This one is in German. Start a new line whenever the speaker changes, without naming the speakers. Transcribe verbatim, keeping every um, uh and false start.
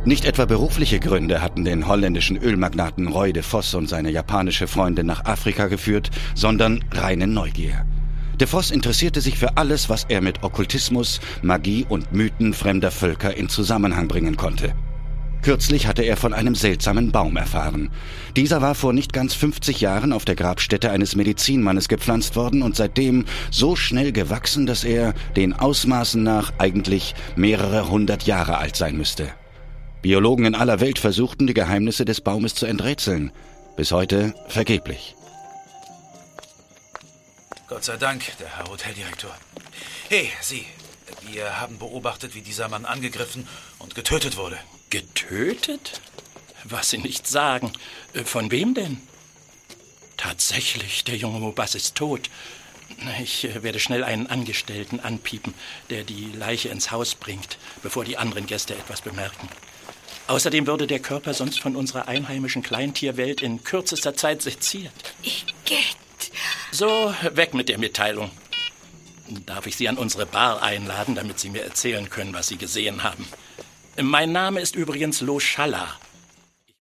Nicht etwa berufliche Gründe hatten den holländischen Ölmagnaten Roy de Vos und seine japanische Freundin nach Afrika geführt, sondern reine Neugier. De Vos interessierte sich für alles, was er mit Okkultismus, Magie und Mythen fremder Völker in Zusammenhang bringen konnte. Kürzlich hatte er von einem seltsamen Baum erfahren. Dieser war vor nicht ganz fünfzig Jahren auf der Grabstätte eines Medizinmannes gepflanzt worden und seitdem so schnell gewachsen, dass er den Ausmaßen nach eigentlich mehrere hundert Jahre alt sein müsste. Biologen in aller Welt versuchten, die Geheimnisse des Baumes zu enträtseln. Bis heute vergeblich.
Gott sei Dank, der Herr Hoteldirektor. Hey, Sie, wir haben beobachtet, wie dieser Mann angegriffen und getötet wurde.
Getötet? Was Sie nicht sagen. Von wem denn? Tatsächlich, der junge Mubas ist tot. Ich werde schnell einen Angestellten anpiepen, der die Leiche ins Haus bringt, bevor die anderen Gäste etwas bemerken. Außerdem würde der Körper sonst von unserer einheimischen Kleintierwelt in kürzester Zeit seziert.
Igitt.
So, weg mit der Mitteilung. Darf ich Sie an unsere Bar einladen, damit Sie mir erzählen können, was Sie gesehen haben? Mein Name ist übrigens Lo Schalla.